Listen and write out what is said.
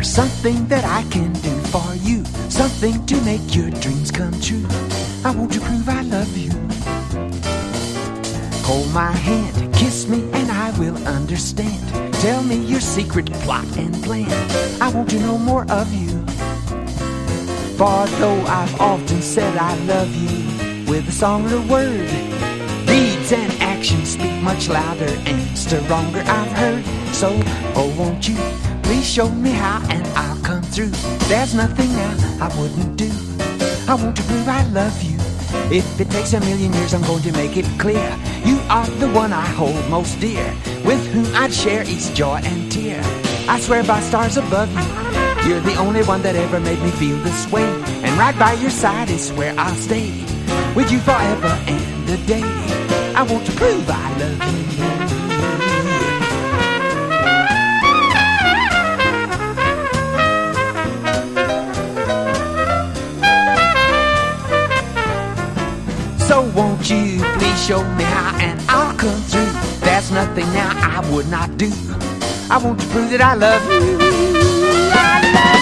something that I can do for you, something to make your dreams come true. I want to prove I love you. Hold my hand, kiss me, and I will understand. Tell me your secret plot and plan. I want to know more of you. For though I've often said I love you, with a song or a word, deeds and actions speak much louder and stronger, I've heard. So, oh, won't you please show me how, and I'll come through. There's nothing now I wouldn't do. I want to prove I love you. If it takes 1,000,000 years, I'm going to make it clear. You are the one I hold most dear, with whom I'd share each joy and tear. I swear by stars above you, you're the only one that ever made me feel this way. And right by your side is where I'll stay, with you forever and a day. I want to prove I love you. So won't you please show me how, and I'll come through. There's nothing now I would not do. I want to prove that I love you. I love you.